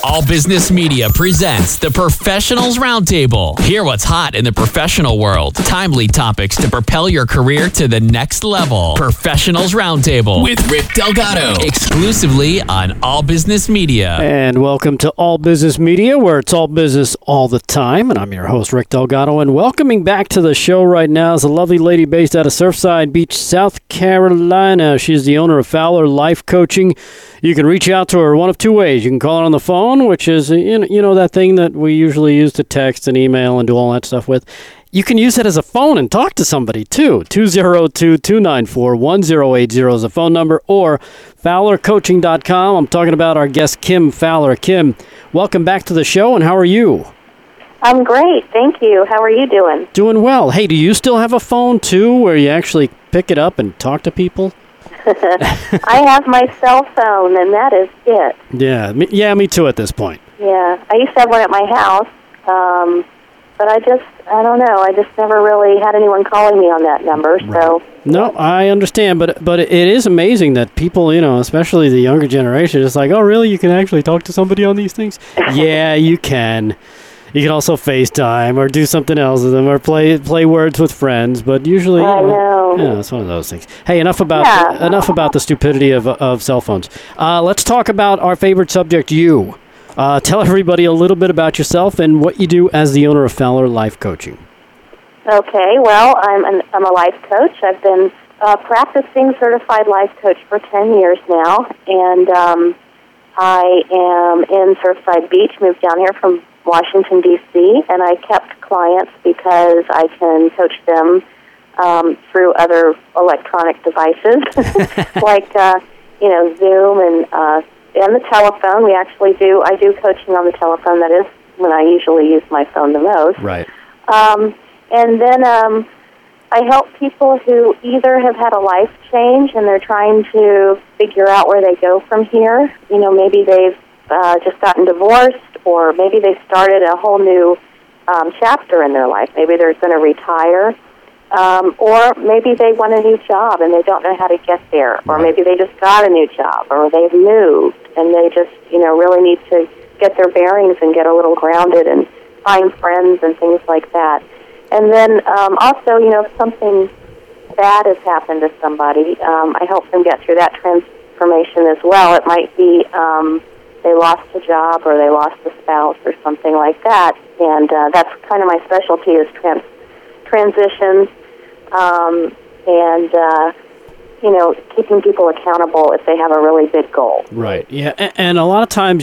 All Business Media presents the Professionals Roundtable. Hear what's hot in the professional world. Timely topics to propel your career to the next level. Professionals Roundtable with Rick Delgado. Exclusively on All Business Media. And welcome to All Business Media, where it's all business all the time. And I'm your host, Rick Delgado. And welcoming back to the show right now is a lovely lady based out of Surfside Beach, South Carolina. She's the owner of Fowler Life Coaching. You can reach out to her one of two ways. You can call her on the phone, which is, you know, that thing that we usually use to text and email and do all that stuff with. You can use it as a phone and talk to somebody, too. 202-294-1080 is the phone number, or FowlerCoaching.com. I'm talking about our guest, Kim Fowler. Kim, welcome back to the show, and how are you? I'm great, thank you. How are you doing? Doing well. Hey, do you still have a phone, too, where you actually pick it up and talk to people? I have my cell phone, and that is it. Yeah, me too at this point. Yeah, I used to have one at my house, but I don't know. I just never really had anyone calling me on that number. Right. So no, I understand, but it is amazing that people, especially the younger generation, is like, oh, really? You can actually talk to somebody on these things? Yeah, you can. You can also FaceTime or do something else with them or play words with friends, but usually, I know. Yeah, it's one of those things. Hey, enough about the stupidity of cell phones. Let's talk about our favorite subject, you. Tell everybody a little bit about yourself and what you do as the owner of Fowler Life Coaching. Okay, well, I'm a life coach. I've been practicing certified life coach for 10 years now, and I am in Surfside Beach, moved down here from Washington, D.C., and I kept clients because I can coach them through other electronic devices like, Zoom and the telephone. I do coaching on the telephone. That is when I usually use my phone the most. Right. And then I help people who either have had a life change and they're trying to figure out where they go from here. Maybe they've just gotten divorced, or maybe they started a whole new chapter in their life. Maybe they're going to retire, or maybe they want a new job and they don't know how to get there, or maybe they just got a new job, or they've moved and they just, really need to get their bearings and get a little grounded and find friends and things like that. And then also, if something bad has happened to somebody, I help them get through that transformation as well. It might be they lost a job or they lost a spouse or something like that. And that's kind of my specialty is transitions and keeping people accountable if they have a really big goal. Right, yeah. And a lot of times,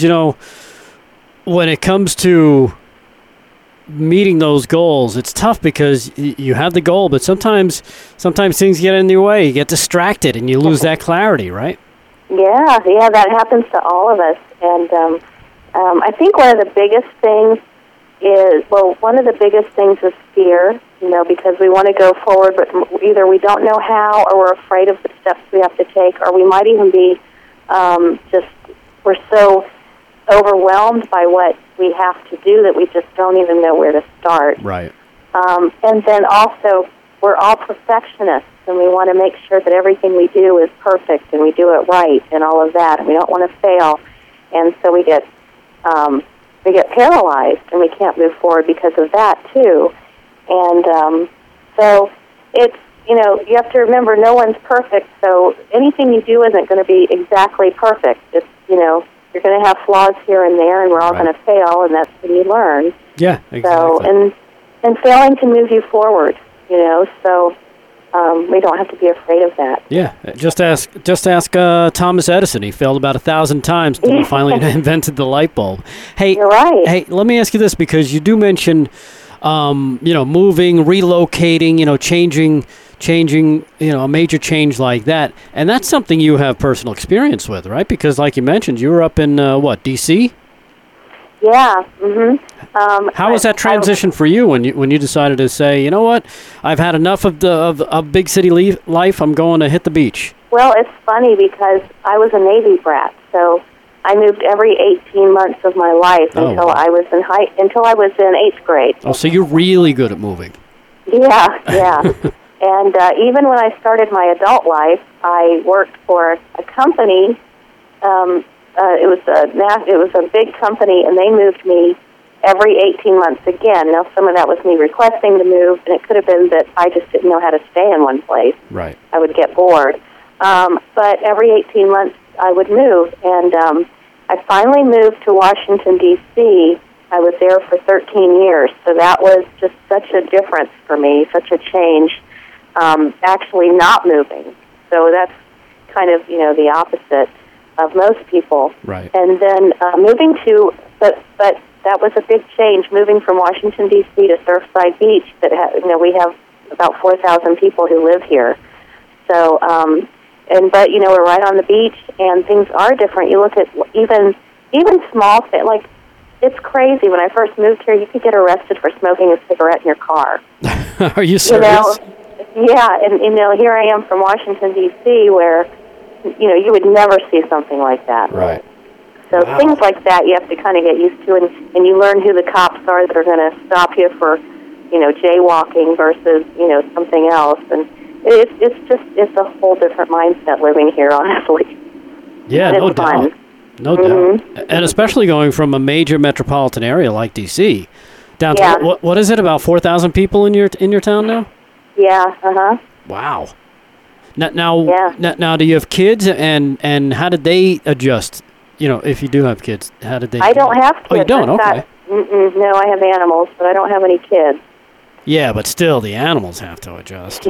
when it comes to meeting those goals, it's tough because you have the goal, but sometimes things get in your way. You get distracted and you lose that clarity, right? Yeah, that happens to all of us. And I think one of the biggest things is fear, because we want to go forward, but either we don't know how, or we're afraid of the steps we have to take, or we might even be we're so overwhelmed by what we have to do that we just don't even know where to start. Right. And then also, we're all perfectionists, and we want to make sure that everything we do is perfect and we do it right and all of that, and we don't want to fail. And so we get paralyzed and we can't move forward because of that too. And so it's, you have to remember no one's perfect, so anything you do isn't going to be exactly perfect. It's, you're going to have flaws here and there, and we're all going to fail, and that's when you learn. Yeah, exactly. So, and failing can move you forward, so we don't have to be afraid of that. Yeah, just ask Thomas Edison. He failed about 1,000 times until he finally invented the light bulb. Hey, you're right. Hey, let me ask you this, because you do mention, moving, relocating, changing, a major change like that, and that's something you have personal experience with, right? Because, like you mentioned, you were up in D.C. Yeah. Mm-hmm. How was that transition for you when you decided to say, you know what, I've had enough of big city life, I'm going to hit the beach? Well, it's funny because I was a Navy brat, so I moved every 18 months of my life until I was in 8th grade. Oh, so you're really good at moving. Yeah. And even when I started my adult life, I worked for a company it was a big company, and they moved me every 18 months again. Now, some of that was me requesting to move, and it could have been that I just didn't know how to stay in one place. Right. I would get bored. But every 18 months, I would move, and I finally moved to Washington, D.C. I was there for 13 years, so that was just such a difference for me, such a change, actually not moving. So that's kind of, the opposite of most people. Right. And then moving to, but that was a big change, moving from Washington, D.C. to Surfside Beach. We have about 4,000 people who live here. So, but we're right on the beach, and things are different. You look at even small things, like, it's crazy. When I first moved here, you could get arrested for smoking a cigarette in your car. Are you serious? Yeah, and here I am from Washington, D.C., where, you would never see something like that. Right. So things like that you have to kind of get used to, and you learn who the cops are that are going to stop you for, jaywalking versus, something else. And it's a whole different mindset living here, honestly. Yeah, and no it's doubt. fun. No doubt. And especially going from a major metropolitan area like D.C. down to, what is it, about 4,000 people in your town now? Yeah, uh-huh. Wow. Now, do you have kids, and how did they adjust? If you do have kids, how did they? I don't have kids. Oh, you don't? Okay. No, I have animals, but I don't have any kids. Yeah, but still, the animals have to adjust.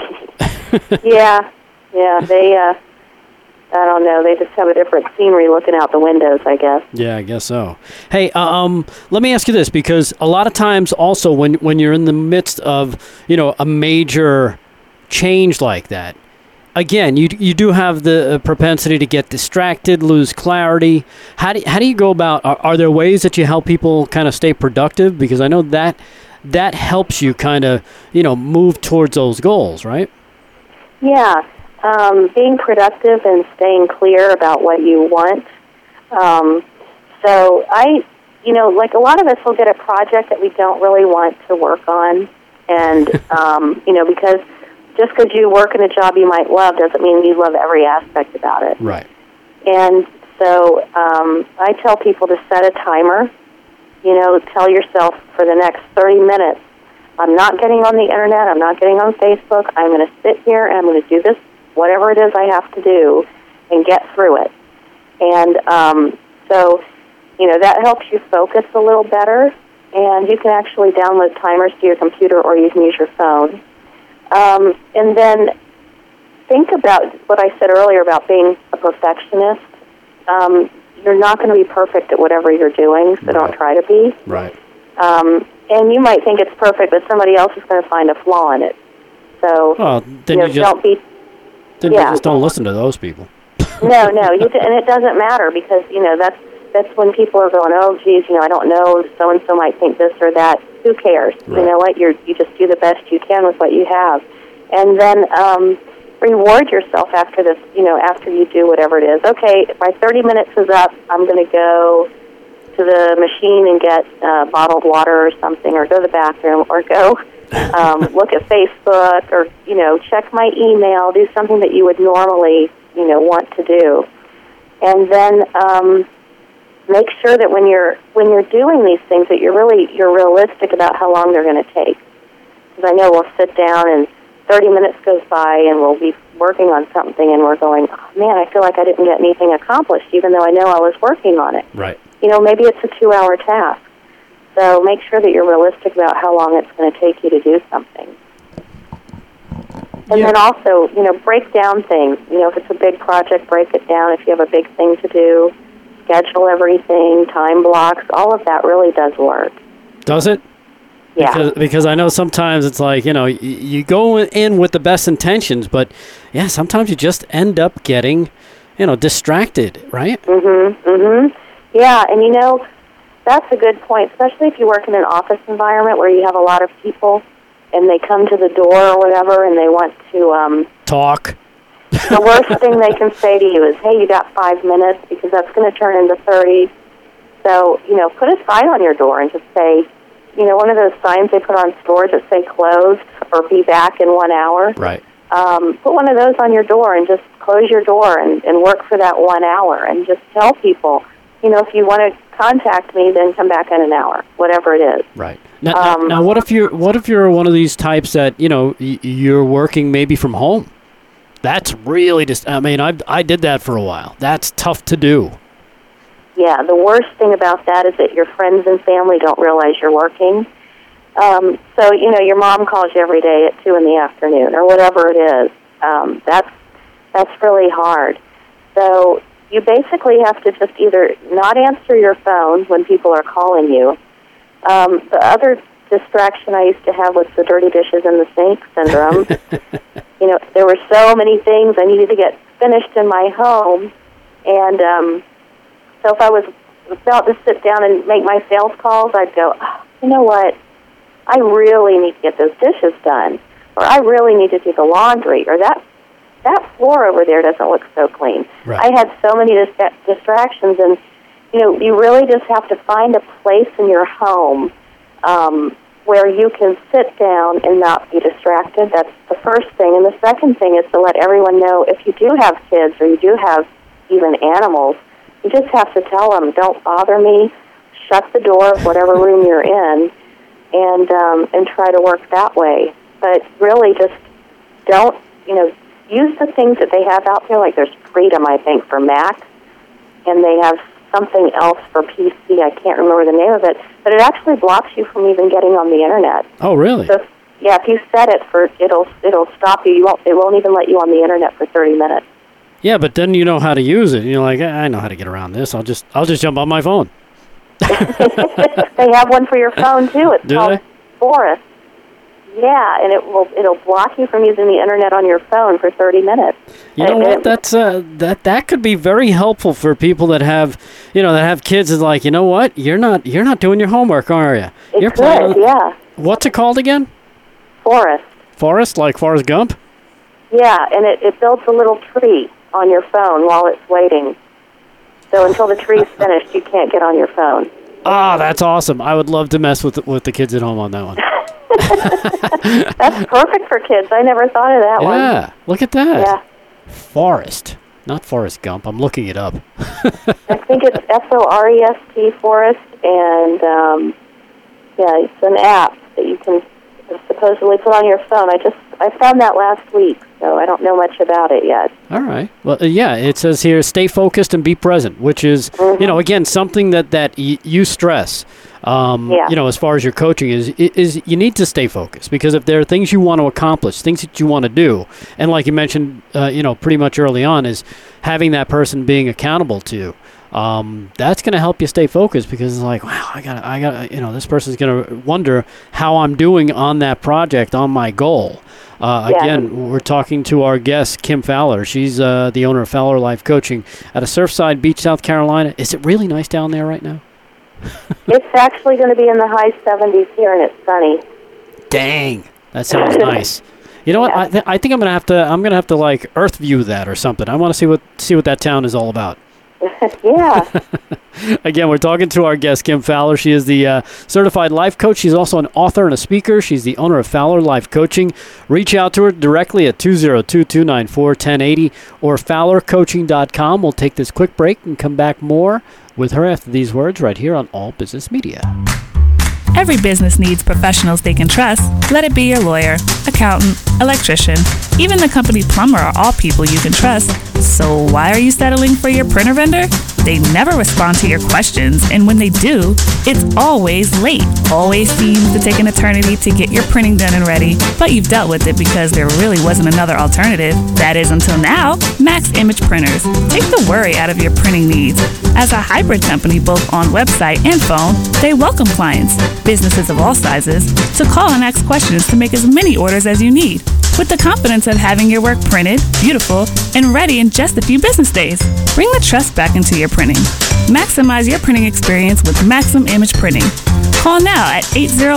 Yeah, they, I don't know, they just have a different scenery looking out the windows, I guess. Yeah, I guess so. Hey, let me ask you this, because a lot of times also when you're in the midst of, a major change like that, again, you do have the propensity to get distracted, lose clarity. How do you go about, are there ways that you help people kind of stay productive? Because I know that helps you kind of, move towards those goals, right? Yeah, being productive and staying clear about what you want. So like a lot of us will get a project that we don't really want to work on, and, because just because you work in a job you might love doesn't mean you love every aspect about it. Right. And so I tell people to set a timer. Tell yourself for the next 30 minutes, I'm not getting on the Internet, I'm not getting on Facebook, I'm going to sit here and I'm going to do this, whatever it is I have to do, and get through it. And so, that helps you focus a little better, and you can actually download timers to your computer or you can use your phone. And then think about what I said earlier about being a perfectionist. You're not going to be perfect at whatever you're doing, so don't try to be. Right. And you might think it's perfect, but somebody else is going to find a flaw in it. So, then you just don't listen to those people. No, and it doesn't matter because, that's when people are going, oh, geez, I don't know, so-and-so might think this or that. Who cares? Right. You know what? You just do the best you can with what you have. And then reward yourself after this, after you do whatever it is. Okay, my 30 minutes is up. I'm going to go to the machine and get bottled water or something, or go to the bathroom, or go look at Facebook, or, check my email, do something that you would normally, want to do. And then make sure that when you're doing these things that you're realistic about how long they're going to take. Because I know we'll sit down and 30 minutes goes by and we'll be working on something and we're going, oh, man, I feel like I didn't get anything accomplished, even though I know I was working on it. Right. Maybe it's a 2-hour task. So make sure that you're realistic about how long it's going to take you to do something. And then also, break down things. If it's a big project, break it down. If you have a big thing to do, schedule everything, time blocks, all of that really does work. Does it? Yeah. Because I know sometimes it's like, you go in with the best intentions, but, yeah, sometimes you just end up getting, distracted, right? Yeah, and, that's a good point, especially if you work in an office environment where you have a lot of people and they come to the door or whatever and they want to talk. The worst thing they can say to you is, hey, you got 5 minutes, because that's going to turn into 30. So, put a sign on your door and just say, one of those signs they put on stores that say closed or be back in 1 hour. Right. Put one of those on your door and just close your door and work for that 1 hour and just tell people, if you want to contact me, then come back in an hour, whatever it is. Right. Now, what if you're one of these types that, you're working maybe from home? That's really just, I did that for a while. That's tough to do. Yeah, the worst thing about that is that your friends and family don't realize you're working. So, your mom calls you every day at 2 in the afternoon or whatever it is. That's really hard. So you basically have to just either not answer your phone when people are calling you. The other distraction I used to have was the dirty dishes in the sink syndrome. There were so many things I needed to get finished in my home. And so if I was about to sit down and make my sales calls, I'd go, you know what? I really need to get those dishes done. Or I really need to do the laundry. Or that floor over there doesn't look so clean. Right. I had so many distractions, and you really just have to find a place in your home where you can sit down and not be distracted. That's the first thing. And the second thing is to let everyone know if you do have kids or you do have even animals, you just have to tell them, don't bother me, shut the door of whatever room you're in, and try to work that way. But really just don't, use the things that they have out there, like there's Freedom, I think, for Mac, and they have something else for PC. I can't remember the name of it, but it actually blocks you from even getting on the internet. Oh, really? So, if you set it for, it'll stop you. It won't even let you on the internet for 30 minutes. Yeah, but then you know how to use it. You're like, I know how to get around this. I'll just jump on my phone. They have one for your phone too. It's called Forest. Yeah, and it'll block you from using the internet on your phone for 30 minutes. You know what? That's that could be very helpful for people that have kids. Is like, you know what? You're not doing your homework, are you? You're good. Yeah. What's it called again? Forest. Forest, like Forrest Gump? Yeah, and it builds a little tree on your phone while it's waiting. So until the tree's finished, you can't get on your phone. Ah, that's awesome. I would love to mess with the kids at home on that one. That's perfect for kids. I never thought of that one. Yeah, look at that. Yeah. Forest, not Forrest Gump. I'm looking it up. I think it's Forest, Forest, and it's an app that you can supposedly put on your phone. I found that last week, so I don't know much about it yet. All right. Well, it says here, stay focused and be present, which is, again, something that you stress. As far as your coaching is you need to stay focused, because if there are things you want to accomplish, things that you want to do, and like you mentioned, pretty much early on, is having that person being accountable to you. That's going to help you stay focused, because it's like, wow, I got, this person's going to wonder how I'm doing on that project, on my goal. Again, we're talking to our guest, Kim Fowler. She's the owner of Fowler Life Coaching out of Surfside Beach, South Carolina. Is it really nice down there right now? It's actually going to be in the high 70s here, and it's sunny. Dang, that sounds nice. You know what? I think I'm gonna have to like Earth view that or something. I want to see what that town is all about. Yeah. Again, we're talking to our guest, Kim Fowler. She is the certified life coach. She's also an author and a speaker. She's the owner of Fowler Life Coaching. Reach out to her directly at 202-294-1080 or fowlercoaching.com. We'll take this quick break and come back more with her after these words right here on All Business Media. Every business needs professionals they can trust. Let it be your lawyer, accountant, electrician, even the company plumber are all people you can trust. So why are you settling for your printer vendor? They never respond to your questions, and when they do, it's always late. Always seems to take an eternity to get your printing done and ready, but you've dealt with it because there really wasn't another alternative. That is until now. Max Image Printers. Take the worry out of your printing needs. As a hybrid company both on website and phone, they welcome clients, businesses of all sizes, to call and ask questions to make as many orders as you need, with the confidence of having your work printed, beautiful, and ready in just a few business days. Bring the trust back into your printing. Maximize your printing experience with Maxim Image Printing. Call now at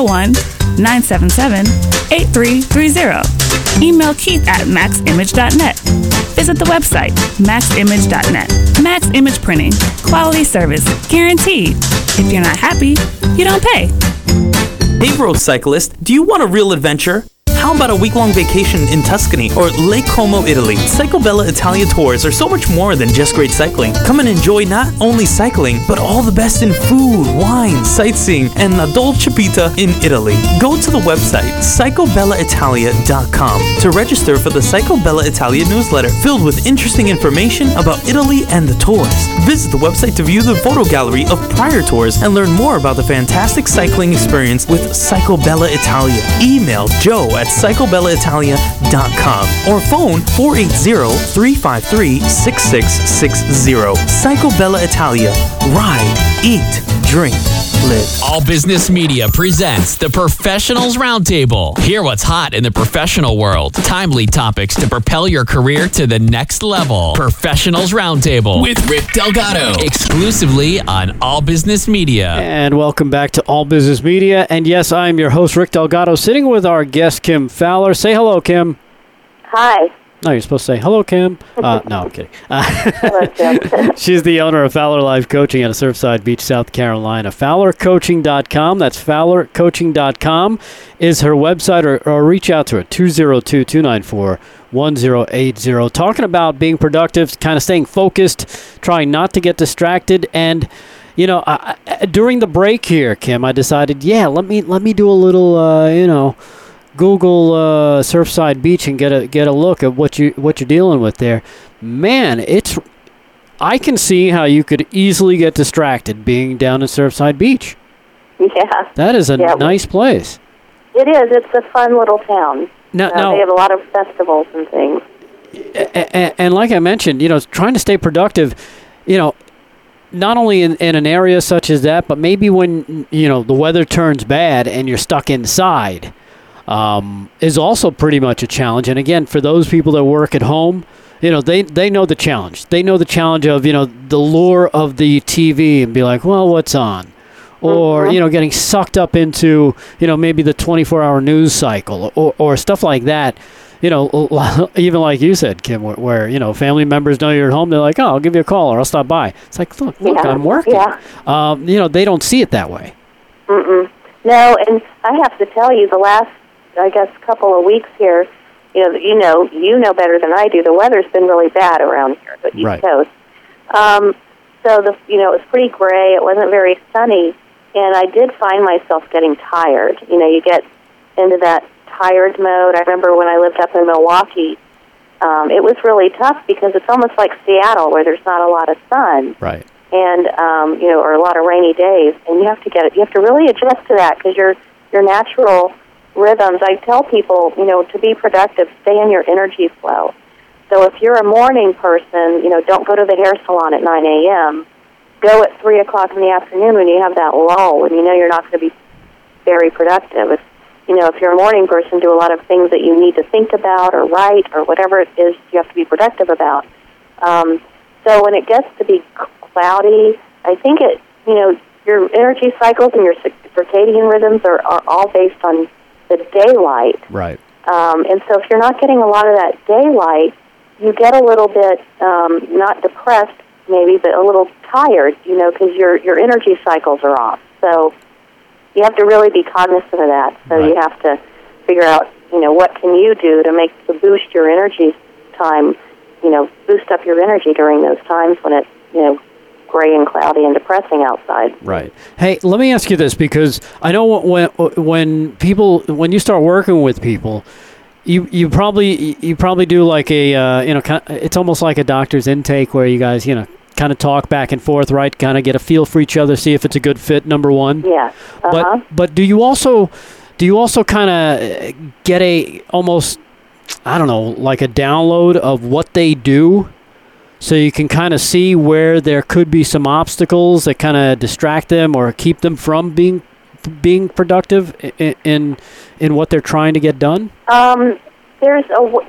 801-977-8330. Email Keith at maximage.net. Visit the website, maximage.net. Max Image Printing. Quality service. Guaranteed. If you're not happy, you don't pay. Hey, road cyclist, do you want a real adventure? How How about a week-long vacation in Tuscany or Lake Como, Italy? Cyclobella Italia tours are so much more than just great cycling. Come and enjoy not only cycling, but all the best in food, wine, sightseeing, and La Dolce Vita in Italy. Go to the website cyclobellaitalia.com to register for the Cyclobella Italia newsletter filled with interesting information about Italy and the tours. Visit the website to view the photo gallery of prior tours and learn more about the fantastic cycling experience with Cyclobella Italia. Email joe@cyclobellaitalia.com or phone 480-353-6660. Cyclobella Italia. Ride, eat, drink, live. All Business Media presents the Professionals Roundtable. Hear what's hot in the professional world. Timely topics to propel your career to the next level. Professionals Roundtable with Rick Delgado. Exclusively on All Business Media. And welcome back to All Business Media. And yes, I'm your host, Rick Delgado, sitting with our guest, Kim Fowler. Say hello, Kim. Hi. No, you're supposed to say, hello, Kim. No, I'm kidding. Hello, Tim. She's the owner of Fowler Life Coaching out of Surfside Beach, South Carolina. FowlerCoaching.com. That's FowlerCoaching.com is her website, or reach out to her, 202-294-1080. Talking about being productive, kind of staying focused, trying not to get distracted. And, you know, during the break here, Kim, I decided, let me do a little, Google Surfside Beach and get a look at what you're dealing with there. Man, I can see how you could easily get distracted being down at Surfside Beach. Yeah. That is a nice place. It is. It's a fun little town. Now, they have a lot of festivals and things. And like I mentioned, trying to stay productive, not only in an area such as that, but maybe when, the weather turns bad and you're stuck inside. Is also pretty much a challenge. And again, for those people that work at home, they know the challenge. They know the challenge of, the lure of the TV and be like, well, what's on? Or, getting sucked up into, maybe the 24-hour news cycle or stuff like that. Even like you said, Kim, where family members know you're at home, they're like, oh, I'll give you a call or I'll stop by. It's like, look, I'm working. Yeah. They don't see it that way. Mm-mm. No, and I have to tell you, the last, I guess, couple of weeks here, you know better than I do. The weather's been really bad around here, the East Coast. So it was pretty gray. It wasn't very sunny, and I did find myself getting tired. You get into that tired mode. I remember when I lived up in Milwaukee, it was really tough because it's almost like Seattle, where there's not a lot of sun, right? And or a lot of rainy days, and you have to really adjust to that because your natural rhythms. I tell people, to be productive, stay in your energy flow. So if you're a morning person, don't go to the hair salon at 9 a.m. Go at 3 o'clock in the afternoon when you have that lull and you're not going to be very productive. If you're a morning person, do a lot of things that you need to think about or write or whatever it is you have to be productive about. So when it gets to be cloudy, I think your energy cycles and your circadian rhythms are all based on the daylight. Right. And so if you're not getting a lot of that daylight, you get a little bit, not depressed maybe, but a little tired, because your energy cycles are off. So you have to really be cognizant of that. So you have to figure out, what can you do to boost your energy time, boost up your energy during those times when it's, gray and cloudy and depressing outside. Right. Hey, let me ask you this, because I know when you start working with people, you probably do like a it's almost like a doctor's intake where you guys kind of talk back and forth, right? Kind of get a feel for each other, see if it's a good fit. Number one. Yeah. Uh-huh. But do you also kind of get a almost, I don't know, like a download of what they do? So you can kind of see where there could be some obstacles that kind of distract them or keep them from being productive in what they're trying to get done. There's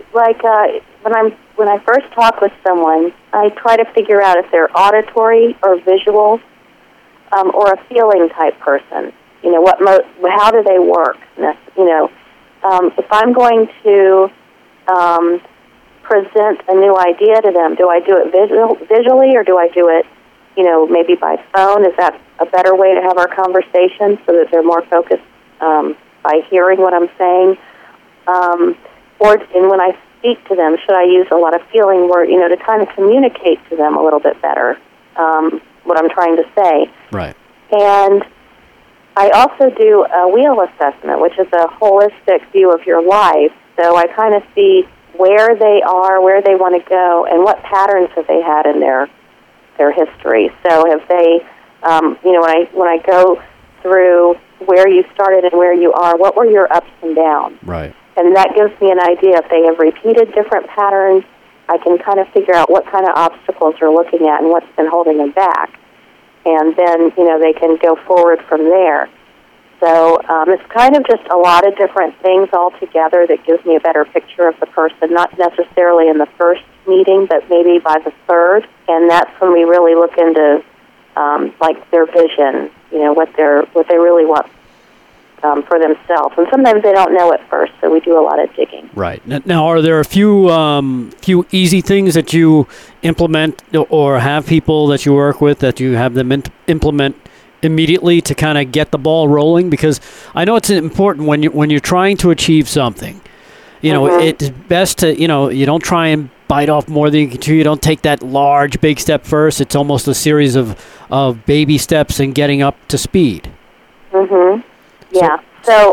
when I first talk with someone, I try to figure out if they're auditory or visual, or a feeling type person. How do they work? If I'm going to present a new idea to them, do I do it visually or do I do it, maybe by phone? Is that a better way to have our conversation so that they're more focused by hearing what I'm saying? and when I speak to them, should I use a lot of feeling word, to kind of communicate to them a little bit better what I'm trying to say. Right. And I also do a wheel assessment, which is a holistic view of your life. So I kind of see where they are, where they want to go, and what patterns have they had in their history. So have they, when I go through where you started and where you are, what were your ups and downs? Right. And that gives me an idea. If they have repeated different patterns, I can kind of figure out what kind of obstacles they're looking at and what's been holding them back. And then, they can go forward from there. So it's kind of just a lot of different things all together that gives me a better picture of the person, not necessarily in the first meeting, but maybe by the third. And that's when we really look into, their vision, what they really want for themselves. And sometimes they don't know at first, so we do a lot of digging. Right. Now, are there a few easy things that you implement or have people that you work with that you have them implement immediately to kind of get the ball rolling? Because I know it's important when you're trying to achieve something. It's best to, you don't try and bite off more than you can chew. You don't take that large, big step first. It's almost a series of baby steps and getting up to speed. Mm-hmm. Yeah. So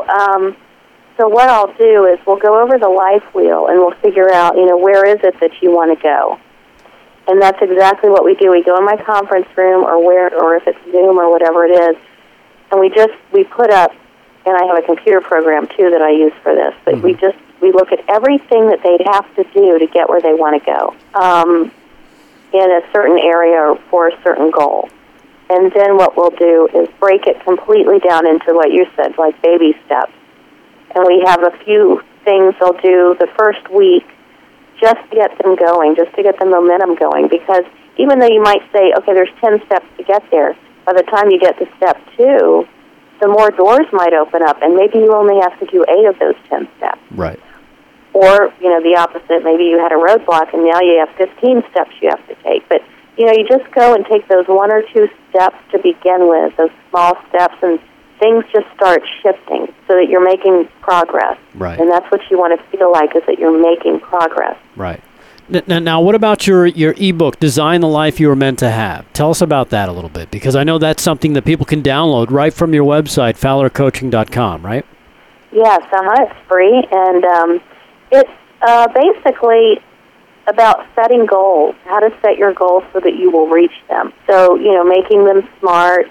what I'll do is we'll go over the life wheel and we'll figure out, where is it that you want to go? And that's exactly what we do. We go in my conference room or if it's Zoom or whatever it is, and we put up, and I have a computer program too that I use for this, but we look at everything that they'd have to do to get where they want to go in a certain area or for a certain goal. And then what we'll do is break it completely down into what you said, like baby steps. And we have a few things they'll do the first week just to get them going, just to get the momentum going. Because even though you might say, okay, there's 10 steps to get there, by the time you get to step 2, the more doors might open up, and maybe you only have to do 8 of those 10 steps. Right. Or, the opposite, maybe you had a roadblock, and now you have 15 steps you have to take. But you just go and take those 1 or 2 steps to begin with, those small steps, and things just start shifting so that you're making progress. Right. And that's what you want to feel like, is that you're making progress. Right. Now, what about your ebook, Design the Life You Were Meant to Have? Tell us about that a little bit, because I know that's something that people can download right from your website, FowlerCoaching.com, right? Yes, it's free, and it's basically about setting goals, how to set your goals so that you will reach them. So, making them smart,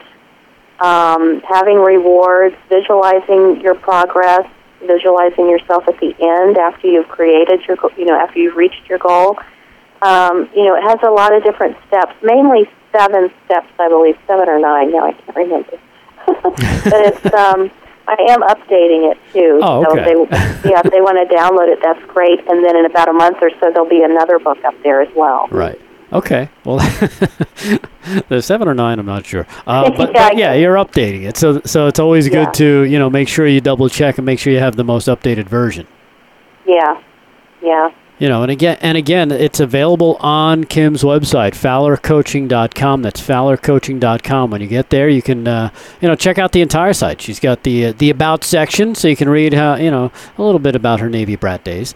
having rewards, visualizing your progress, visualizing yourself at the end after you've created your, after you've reached your goal. It has a lot of different steps, mainly 7 steps, I believe, 7 or 9. Now I can't remember. But it's, I am updating it too. Oh, okay. So if they want to download it, that's great. And then in about a month or so, there'll be another book up there as well. Right. Okay. Well, there's 7 or 9. I'm not sure. But you're updating it. So it's always good to make sure you double check and make sure you have the most updated version. Yeah. Yeah. And again, it's available on Kim's website, FowlerCoaching.com. That's FowlerCoaching.com. When you get there, you can, check out the entire site. She's got the About section, so you can read how, a little bit about her Navy brat days.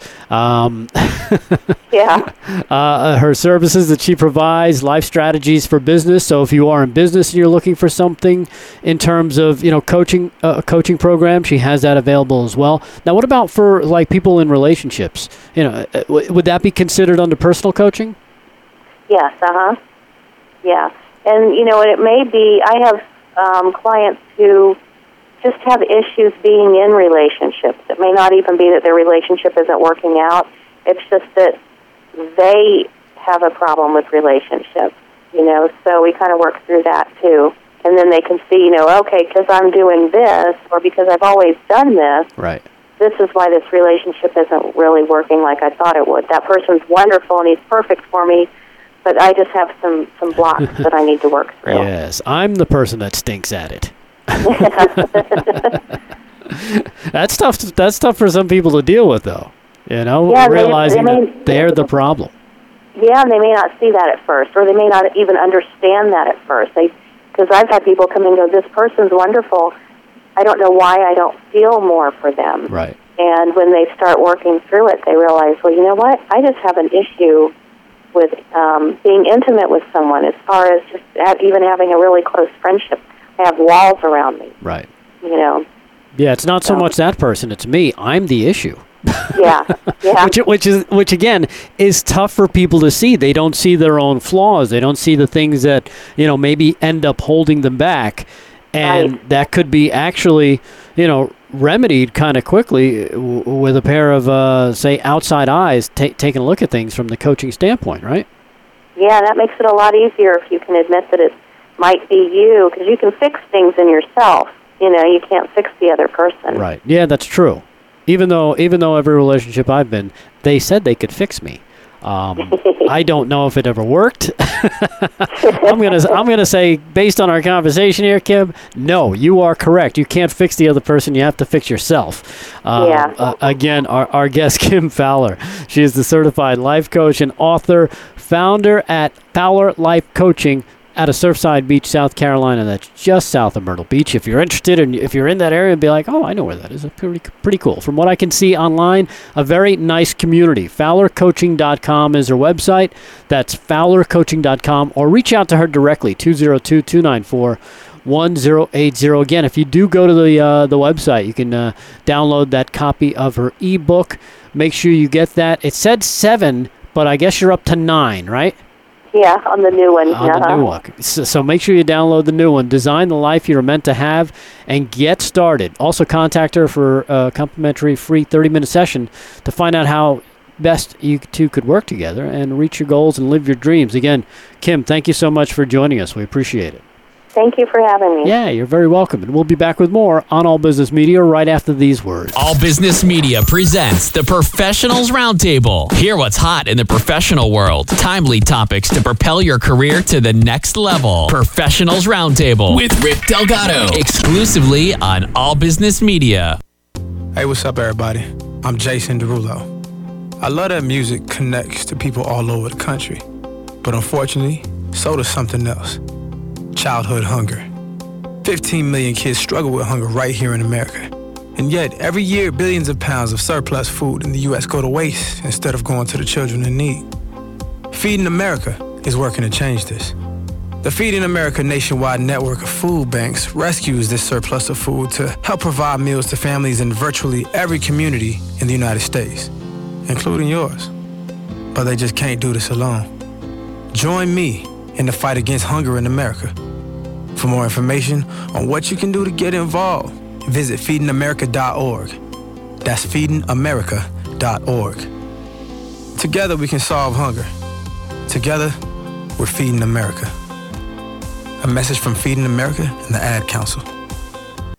Her services that she provides, life strategies for business. So if you are in business and you're looking for something in terms of, coaching, a coaching program, she has that available as well. Now, what about for like people in relationships? Would that be considered under personal coaching? Yes, yeah. And, it may be, I have clients who just have issues being in relationships. It may not even be that their relationship isn't working out. It's just that they have a problem with relationships, so we kind of work through that too. And then they can see, okay, because I'm doing this or because I've always done this. Right. This is why this relationship isn't really working like I thought it would. That person's wonderful and he's perfect for me, but I just have some blocks that I need to work through. Yes, I'm the person that stinks at it. That's tough for some people to deal with, though. Realizing that they're the problem. Yeah, and they may not see that at first, or they may not even understand that at first. Because I've had people come and go, this person's wonderful. I don't know why I don't feel more for them. Right. And when they start working through it, they realize, well, you know what? I just have an issue with being intimate with someone as far as just even having a really close friendship. I have walls around me. Right. You know. Yeah, it's not so much that person, it's me. I'm the issue. Yeah. which again is tough for people to see. They don't see their own flaws. They don't see the things that, maybe end up holding them back. And that could be actually, remedied kind of quickly with a pair of, say, outside eyes taking a look at things from the coaching standpoint, right? Yeah, that makes it a lot easier if you can admit that it might be you, because you can fix things in yourself. You can't fix the other person. Right. Yeah, that's true. Even though every relationship I've been, they said they could fix me. I don't know if it ever worked. I'm gonna say, based on our conversation here, Kim, no, you are correct. You can't fix the other person. You have to fix yourself. Again, our guest, Kim Fowler. She is the certified life coach and author, founder at Fowler Life Coaching out of Surfside Beach, South Carolina. That's just south of Myrtle Beach. If you're interested, and if you're in that area, be like, oh, I know where that is. It's pretty cool. From what I can see online, a very nice community. FowlerCoaching.com is her website. That's FowlerCoaching.com. Or reach out to her directly, 202-294-1080. Again, if you do go to the website, you can download that copy of her ebook. Make sure you get that. It said 7, but I guess you're up to 9, right? Yeah, on the new one. The new one. So make sure you download the new one. Design the life you're meant to have and get started. Also contact her for a complimentary free 30-minute session to find out how best you two could work together and reach your goals and live your dreams. Again, Kim, thank you so much for joining us. We appreciate it. Thank you for having me. Yeah, you're very welcome. And we'll be back with more on All Business Media right after these words. All Business Media presents the Professionals Roundtable. Hear what's hot in the professional world. Timely topics to propel your career to the next level. Professionals Roundtable with Rick Delgado. Exclusively on All Business Media. Hey, what's up, everybody? I'm Jason Derulo. I love that music connects to people all over the country. But unfortunately, so does something else. Childhood hunger. 15 million kids struggle with hunger right here in America. And yet, every year, billions of pounds of surplus food in the U.S. go to waste instead of going to the children in need. Feeding America is working to change this. The Feeding America nationwide network of food banks rescues this surplus of food to help provide meals to families in virtually every community in the United States, including yours. But they just can't do this alone. Join me in the fight against hunger in America. For more information on what you can do to get involved, visit feedingamerica.org. That's feedingamerica.org. Together we can solve hunger. Together, we're Feeding America. A message from Feeding America and the Ad Council.